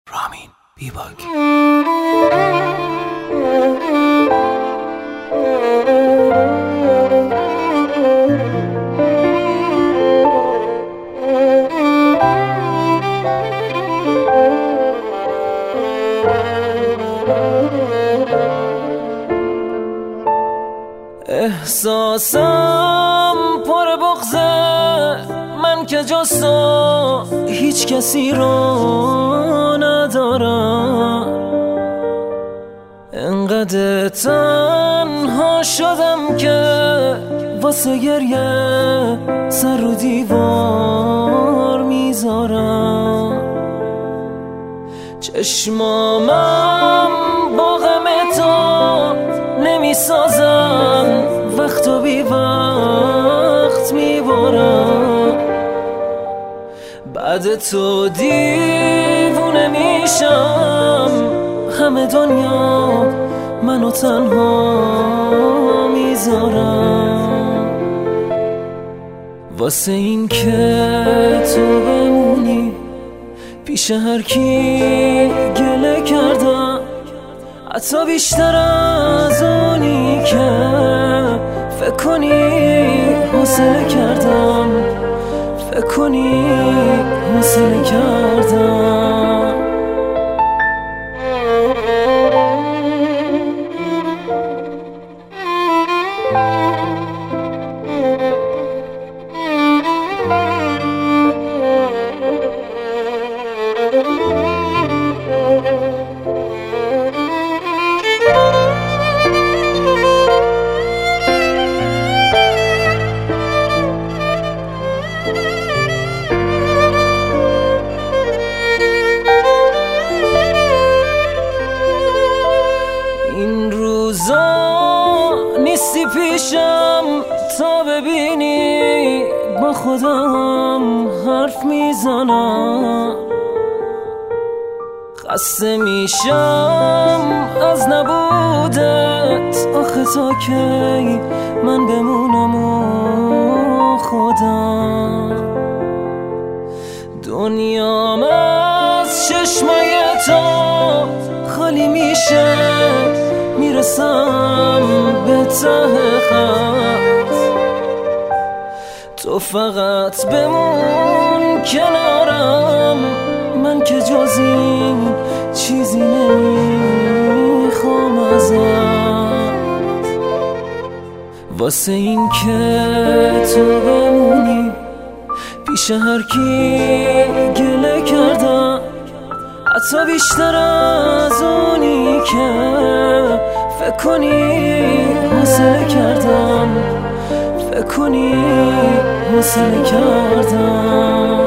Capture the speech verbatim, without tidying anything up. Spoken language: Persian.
رامین بیباگ. احساسم پر بغضه، من که جز تو هیچ کسی رو ندارم. انقدر تنها شدم که واسه گریه سر رو دیوار میذارم. چشمامم با غم تو نمیسازن، وقت و بی وقت میبارم. بعد تو دیوونه میشم، همه دنیا منو تنها میذارم. واسه این که تو بمونی پیش هر کی گله کردم، حتی بیشتر از اونی که فکر کنی حوصله کردم، فکر کنی حوصله کردم. نیستی پیشم تا ببینی با خودم حرف میزنم. خسته میشم از نبودت، آخه تا کی من بمونم و خودم. دنیام از چشمای تو خالی میشه، میرسم به ته خط. تو فقط بمون کنارم، من که جز این چیزی نمیخوام ازت. واسه این که تو بمونی پیش هر کی گله کردم، حتی بیشتر از اونی که فکر کنی حوصله کردم، فکر کنی حوصله کردم.